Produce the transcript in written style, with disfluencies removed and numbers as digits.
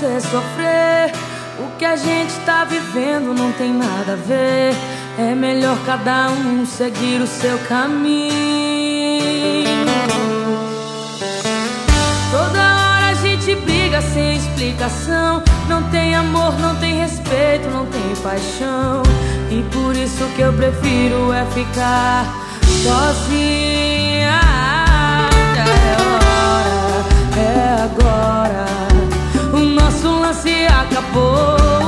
você sofrer. O que a gente tá vivendo não tem nada a ver. É melhor cada um seguir o seu caminho. Toda hora a gente briga sem explicação. Não tem amor, não tem respeito, não tem paixão. E por isso que eu prefiro é ficar sozinha. É agora, o nosso lance acabou.